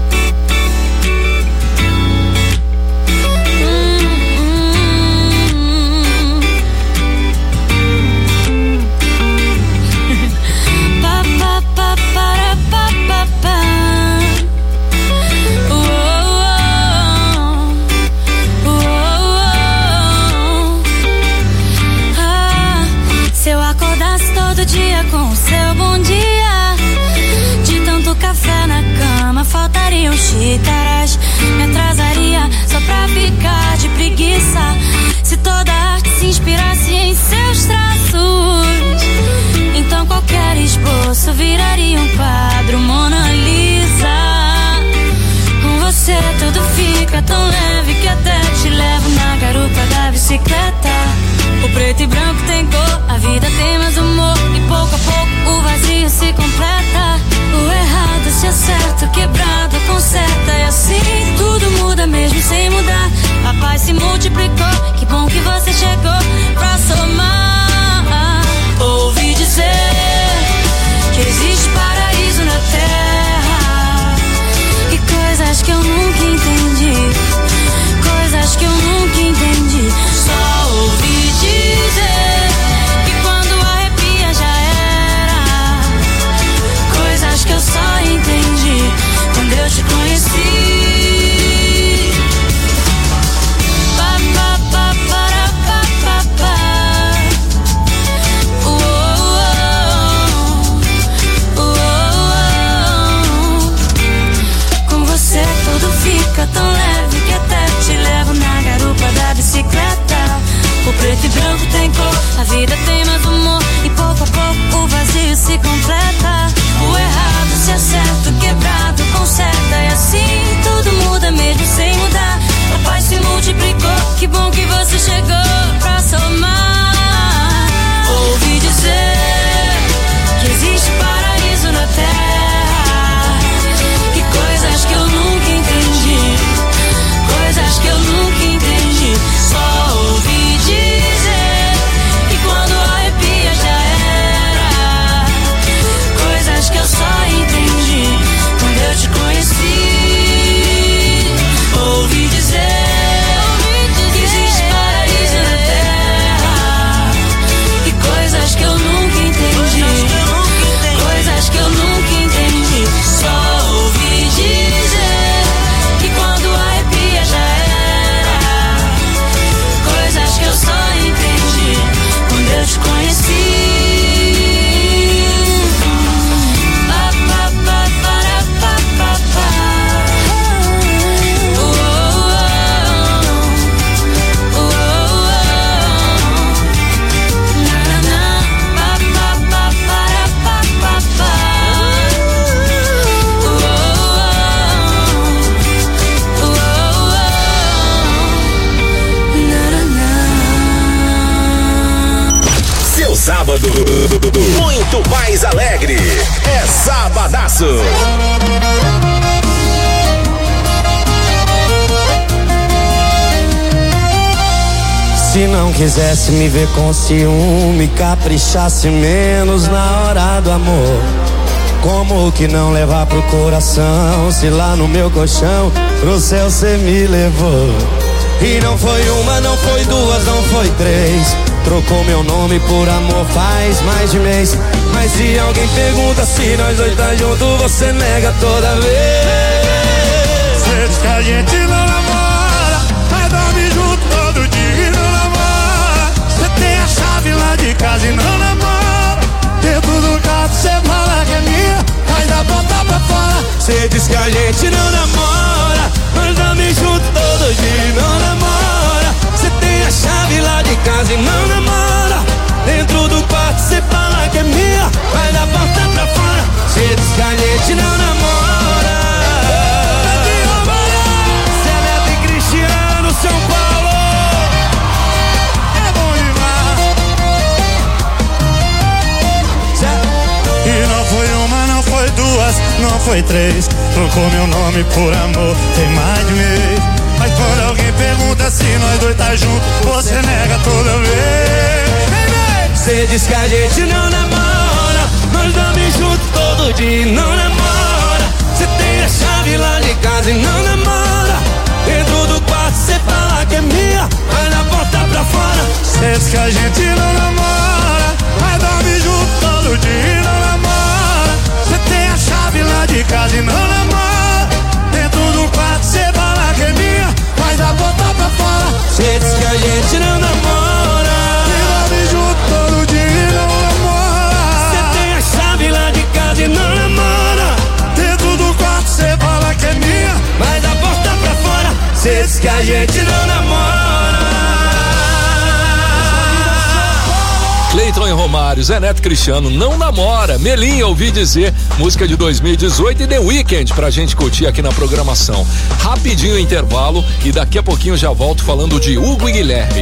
Com o seu bom dia, de tanto café na cama faltariam xícaras. Me atrasaria só pra ficar de preguiça. Se toda arte se inspirasse em seus traços, então qualquer esboço viraria um quadro Mona Lisa. Com você tudo fica tão leve que até te levo na garupa da bicicleta. O preto e branco tem cor, a vida tem mais humor, e pouco a pouco o vazio se completa. O errado se acerta, o quebrado conserta, e assim tudo muda mesmo sem mudar. A paz se multiplicou, que bom que você chegou pra somar. Ouvi dizer que existe paraíso na terra, e coisas que eu nunca entendi, coisas que eu nunca entendi. Só ouvi dizer que quando arrepia já era, coisas que eu só entendi quando eu te conheci. Pa, pa, pa, para, pa, pa, pa. Oh, oh, oh, oh, oh. Com você tudo fica tão leve que até te levo na garupa da bicicleta. O preto e branco tem cor, a vida tem mais humor, e pouco a pouco o vazio se completa. O errado se acerta, o quebrado conserta, e assim tudo muda mesmo sem mudar. A paz se multiplicou, que bom que você chegou pra somar. Ouvi dizer que existe paraíso na terra, que coisas que eu nunca entendi, coisas que eu nunca entendi. Só ouvi dizer que quando arrepia já era, coisas que eu só entendi quando eu te conheci. Ouvi dizer que existe paraíso na terra, e coisas que eu nunca entendi, coisas que eu nunca entendi. Só ouvi dizer que quando arrepia já era, coisas que eu só entendi quando eu te conheci. Pa, pa, pa, para, pa, pa, pa. Oh, oh, oh, oh, oh. Na, na, na. Pa, pa, pa, para, pa, pa, pa. Oh, oh, oh, oh. Na, na, na. Seu sábado muito mais alegre. É Sabadaço. Se não quisesse me ver com ciúme, caprichasse menos na hora do amor. Como que não levar pro coração, se lá no meu colchão pro céu cê me levou? E não foi uma, não foi duas, não foi três. Trocou meu nome por amor faz mais de mês. Mas se alguém pergunta se nós dois tá junto, você nega toda vez. Cê diz que a gente não namora, mas dorme junto todo dia e não namora. Cê tem a chave lá de casa e não namora. Dentro do carro cê fala que é minha, mas dá botar pra fora. Cê diz que a gente não namora, mas dorme junto todo dia e não namora. Cê tem a chave lá de casa e não namora. Dentro do quarto cê fala que é minha, vai da porta pra fora. Cê diz que a gente não namora. Cê é Neto e Cristiano, São Paulo. É bom demais. Cê... E não foi uma, não foi duas, não foi três. Trocou meu nome por amor, tem mais de mês. Mas quando alguém pergunta se nós dois tá junto, você nega toda vez. Cê diz que a gente não namora, nós dormimos juntos todo todo dia e não namora. Você tem a chave lá de casa e não namora. Dentro do quarto cê fala que é minha, mas na porta pra fora cê diz que a gente não namora. Mas dorme junto todo dia e não namora. Cê tem a chave lá de casa e não namora. Dentro do quarto cê fala que é minha, mas na porta pra fora cê diz que a gente não namora. E dorme junto todo dia e não namora. Cê tem a chave lá de casa e não namora. Dentro do quarto cê fala que é minha, mas da porta pra fora cê diz que a gente não namora. Cleiton e Romário, Zé Neto Cristiano, não namora. Melinha, ouvi dizer, música de dois mil e dezoito e The Weeknd pra gente curtir aqui na programação. Rapidinho intervalo e daqui a pouquinho já volto falando de Hugo e Guilherme.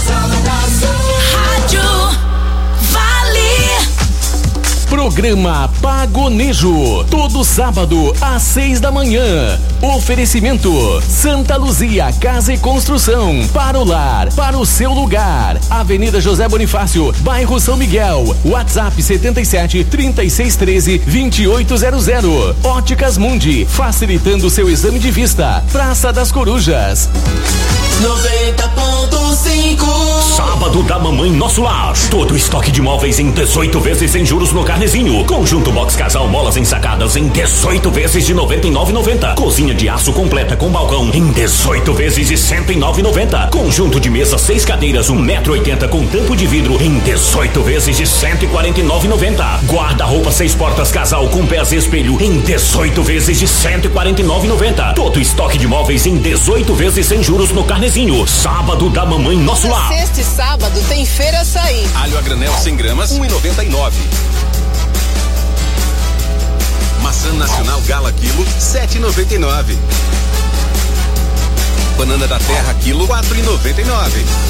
Rádio Vale. Programa Pagonejo, todo sábado às seis da manhã. Oferecimento Santa Luzia Casa e Construção, para o lar, para o seu lugar. Avenida José Bonifácio, bairro São Miguel. WhatsApp setenta e sete, trinta e seis, treze, vinte e oito zero zero. Óticas Mundi, facilitando seu exame de vista. Praça das Corujas. noventa ponto cinco. Sábado da Mamãe Nosso Lar. Todo o estoque de móveis em dezoito vezes sem juros no Carnezinho. Conjunto box casal molas ensacadas em dezoito vezes de noventa e nove reais e noventa centavos. Cozinha de aço completa com balcão em dezoito vezes de cento e nove reais e noventa centavos. Conjunto de mesa seis cadeiras um metro e oitenta com tampo de vidro em dezoito vezes de cento e quarenta e nove reais e noventa centavos. Guarda-roupa seis portas casal com pés espelho em dezoito vezes de cento e quarenta e nove reais e noventa centavos. Todo o estoque de móveis em dezoito vezes sem juros no Carnezinho. Sábado da Mamãe Nosso Lar. Sexta e sábado tem Feira Açaí. Alho a granel cem gramas, um real e noventa e nove centavos. Maçã nacional Gala quilo, sete reais e noventa e nove centavos. Banana da terra quilo, quatro reais e noventa e nove centavos.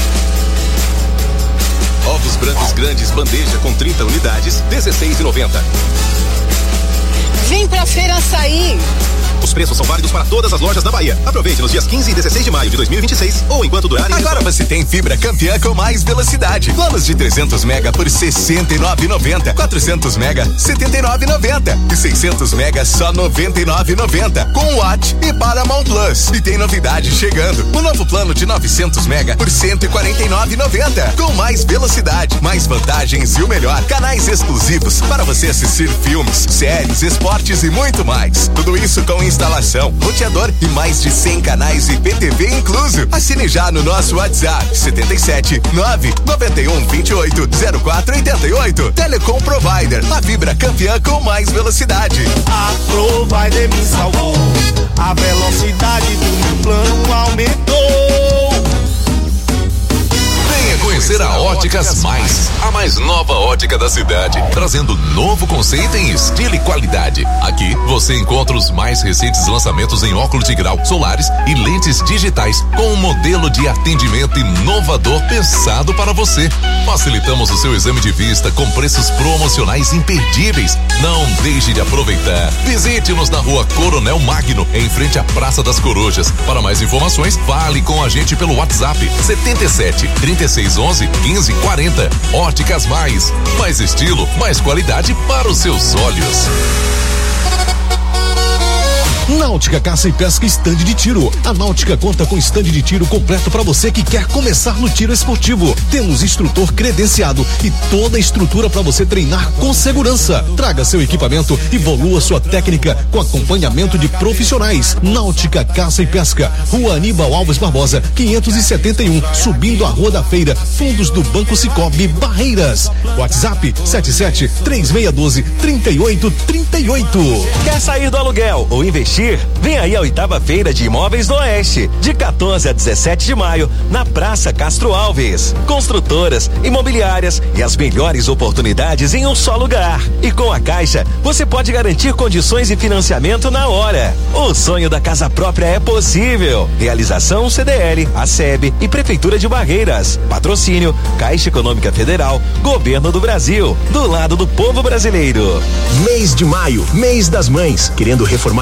Ovos brancos grandes bandeja com trinta unidades, dezesseis reais e noventa centavos. Vem pra Feira Açaí. Os preços são válidos para todas as lojas da Bahia. Aproveite nos dias quinze e dezesseis de maio de dois mil e vinte e seis ou enquanto durarem. Agora você tem fibra campeã com mais velocidade. Planos de trezentos mega por sessenta e nove reais e noventa centavos. quatrocentos mega, setenta e nove reais e noventa centavos. E seiscentos mega só noventa e nove reais e noventa centavos. Com Watt e Paramount Plus. E tem novidade chegando. O novo plano de novecentos mega por cento e quarenta e nove reais e noventa centavos. Com mais velocidade, mais vantagens e o melhor. Canais exclusivos para você assistir filmes, séries, esportes e muito mais. Tudo isso com instalação, roteador e mais de cem canais e P T V incluso. Assine já no nosso WhatsApp setenta e sete, nove, noventa e um, vinte e oito, zero quatro oitenta e oito. Telecom Provider, a fibra campeã com mais velocidade. A Provider me salvou, a velocidade do meu plano aumentou. Venha conhecer a Óticas Mais, a mais nova ótica da cidade, trazendo novo conceito em estilo e qualidade. Aqui você encontra os mais recentes lançamentos em óculos de grau, solares e lentes digitais, com um modelo de atendimento inovador pensado para você. Facilitamos o seu exame de vista com preços promocionais imperdíveis. Não deixe de aproveitar. Visite-nos na rua Coronel Magno, em frente à Praça das Corujas. Para mais informações, fale com a gente pelo WhatsApp setenta e sete, trinta e seis, onze, quinze, quarenta. Óticas Mais. Mais estilo, mais qualidade para os seus olhos. Náutica Caça e Pesca Stand de Tiro. A Náutica conta com stand de tiro completo para você que quer começar no tiro esportivo. Temos instrutor credenciado e toda a estrutura para você treinar com segurança. Traga seu equipamento e evolua sua técnica com acompanhamento de profissionais. Náutica Caça e Pesca, Rua Aníbal Alves Barbosa, quinhentos e setenta e um, subindo a Rua da Feira, fundos do Banco Cicobi, Barreiras. WhatsApp sete sete, três seis um dois, três oito três oito. Quer sair do aluguel ou investir? Vem aí a oitava Feira de Imóveis do Oeste, de quatorze a dezessete de maio, na Praça Castro Alves. Construtoras, imobiliárias e as melhores oportunidades em um só lugar. E com a Caixa, você pode garantir condições de financiamento na hora. O sonho da casa própria é possível. Realização C D L, A S E B e Prefeitura de Barreiras. Patrocínio Caixa Econômica Federal, Governo do Brasil, do lado do povo brasileiro. Mês de maio, mês das mães. Querendo reformar a casa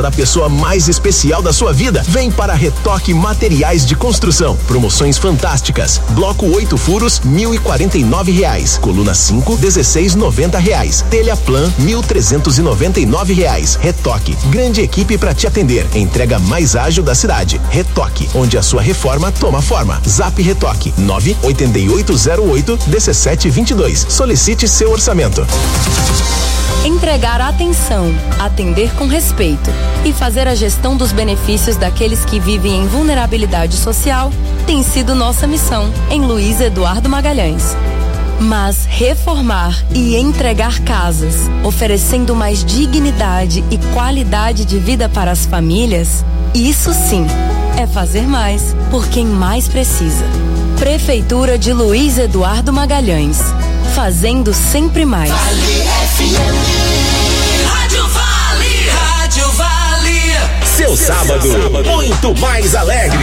da pessoa mais especial da sua vida? Vem para Retoque Materiais de Construção. Promoções fantásticas. Bloco oito furos, mil e quarenta e nove reais. Coluna cinco, dezesseis noventa reais. Telha Plan, mil trezentos e noventa e nove reais. Retoque, grande equipe para te atender. Entrega mais ágil da cidade. Retoque, onde a sua reforma toma forma. Zap Retoque, nove oito oito zero oito um sete dois dois. Solicite seu orçamento. Entregar atenção, atender com respeito e fazer a gestão dos benefícios daqueles que vivem em vulnerabilidade social tem sido nossa missão em Luiz Eduardo Magalhães. Mas reformar e entregar casas, oferecendo mais dignidade e qualidade de vida para as famílias, isso sim é fazer mais por quem mais precisa. Prefeitura de Luiz Eduardo Magalhães, fazendo sempre mais. Vale F M. Rádio Vale, Rádio Vale. Seu sábado, muito mais alegre.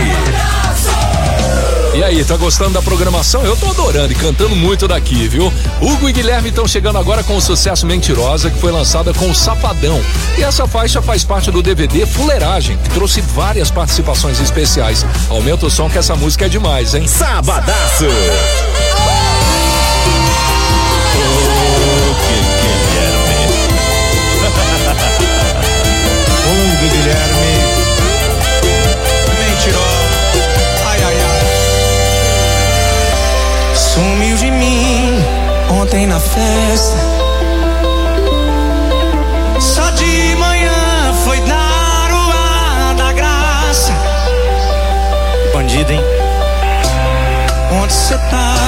E aí, tá gostando da programação? Eu tô adorando e cantando muito daqui, viu? Hugo e Guilherme estão chegando agora com o sucesso Mentirosa, que foi lançada com o Safadão. E essa faixa faz parte do D V D Fuleiragem, que trouxe várias participaçes especiais. Aumenta o som que essa música é demais, hein? Sabadaço! Hugo e Guilherme, Mentirosa. Sumiu de mim ontem na festa. Só de manhã foi dar o ar da graça. Bandido, hein? Onde cê tá?